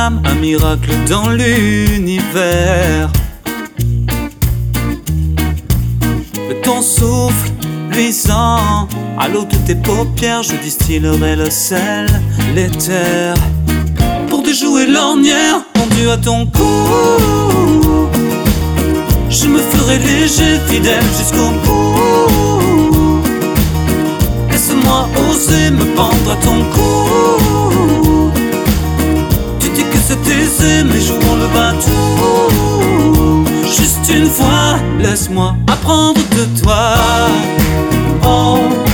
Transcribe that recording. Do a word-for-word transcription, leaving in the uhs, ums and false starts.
âme, un miracle dans l'univers. De ton souffle luisant, à l'eau de tes paupières, je distillerai le sel, l'éther, pour déjouer l'ornière pendue à ton cou. Je me ferai léger, fidèle jusqu'au bout. Laisse-moi oser me pendre à ton cou. Tu dis que c'est aisé, mais jouons le bateau. Juste une fois, laisse-moi apprendre de toi. Oh.